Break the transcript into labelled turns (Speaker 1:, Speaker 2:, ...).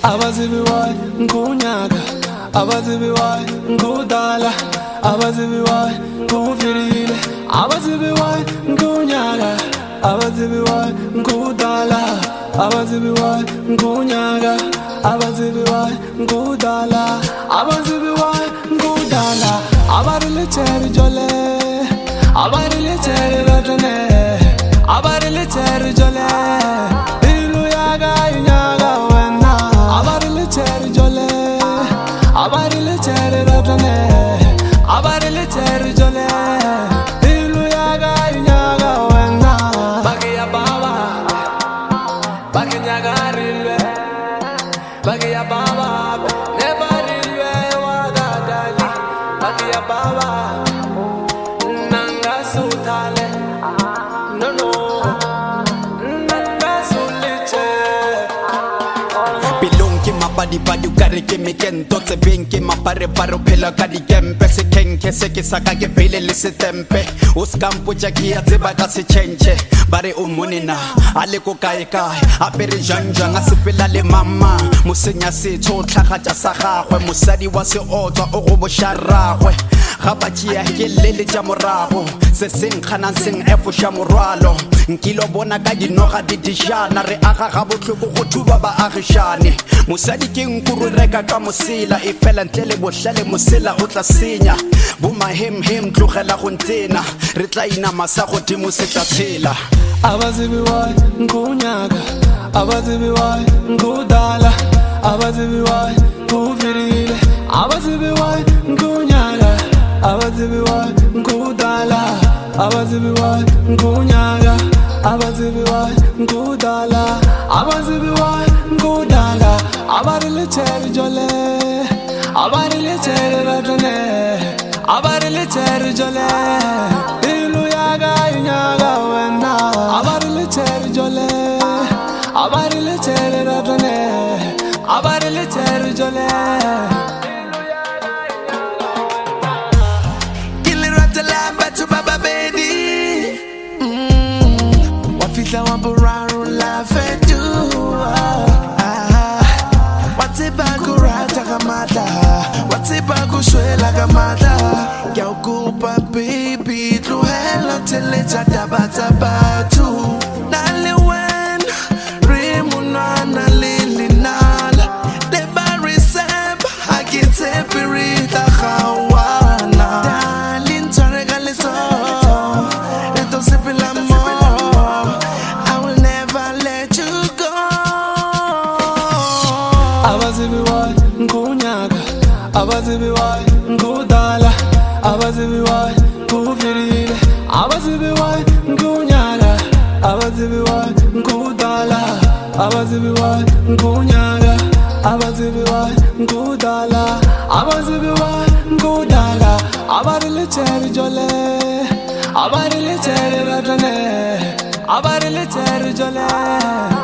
Speaker 1: abazibi wayi ngunyaka abazibi wayi ngudala abazibi wayi nguvirile abazibi wayi ngunyaka abazibi wayi ngudala abazibi wayi ngunyaka abazibi wayi ngudala abazibi wayi ngudala abarile cheri jole abarile cheri ratne abarile cheri jole ilu yaga inyaga wena abarile cheri jole abarile cheri ratne abarile cheri jole ilu yaga inyaga wena bagiya baba baginya garilwe bagiya baba never rilwe waga dali bagiya baba nanga sutale no no nanga suliche
Speaker 2: bilonke mabadi badi ukare ke mekento tse benke mapare paro phela ka dikempe se kenke se ke saka ke pele le setempe o skampo ja ke ya tseba ka se chenche bare o monena ale ko kae kae apere janjang a sepela le mama mosenya setho tlhagatsa sa gagwe mosadi wa se otswa o go bosharagwe ga batšia ke lele tša morago se seng kganang seng efo sha morwalo nkilo bona ka dinoga di dijana re aga ga botlhoko go thuba baagišane mosadi ke nkuru reka ka mosela e fela ntle le bohlale mosela o tla senya bomahemhem tlogela go ntena re tla inama sa godimo se tla tshela
Speaker 1: abazibi wayi ngunyaka abazibi wayi ngudala abazibi wayi nguvirile abazibi wayi ngunyaka abazibi wayi ngudala abazibi wayi ngunyaka abazibi wayi ngudala abazibi wayi ngudala abarile cheri jole abarile cheri ratne abarile cheri jole ilu yaga inyaga wena abarile cheri jole abarile cheri ratne abarile cheri jole
Speaker 3: Wafisa wamburaru la fetu Watiba kurata kamata Watiba kushwela kamata Kya ukupa baby Tluhela tele chadaba tabatu Nale wen Rimunana lili nala Deba resep Hakite pirita khawana Darling tarega liso Eto sepila mo
Speaker 1: abazibi wayi ngunyaka abazibi wayi ngudala abazibi wayi nguvirile abazibi wayi ngunyaka abazibi wayi ngudala abazibi wayi ngunyaka abazibi wayi ngudala abazibi wayi ngudala abarile cheri jole abarile cheri ratne abarile cheri jole